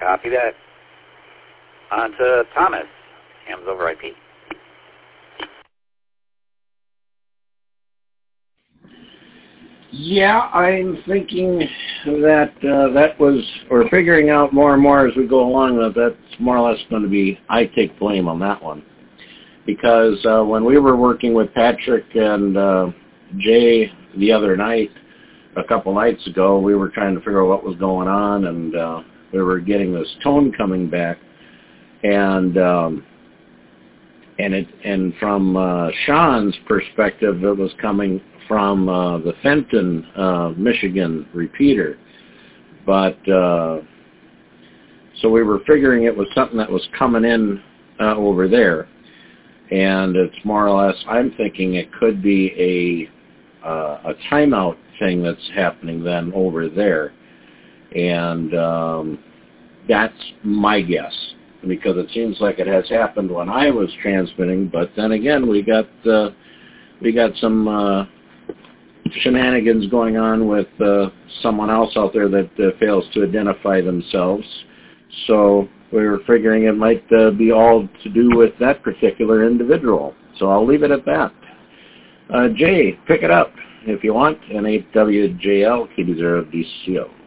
Copy that. On to Thomas. Hams over IP. Yeah, I'm thinking that that was, or figuring out more and more as we go along, that that's more or less going to be, I take blame on that one. Because when we were working with Patrick and Jay the other night, a couple nights ago, we were trying to figure out what was going on, and we were getting this tone coming back. And from Sean's perspective, it was coming from the Fenton, Michigan repeater. But so we were figuring it was something that was coming in over there. And it's more or less, I'm thinking it could be a timeout thing that's happening then over there. And that's my guess, because it seems like it has happened when I was transmitting, but then again, we got some shenanigans going on with someone else out there that fails to identify themselves. So we were figuring it might be all to do with that particular individual. So I'll leave it at that. Jay, pick it up if you want. N8WJL, KD0DCO.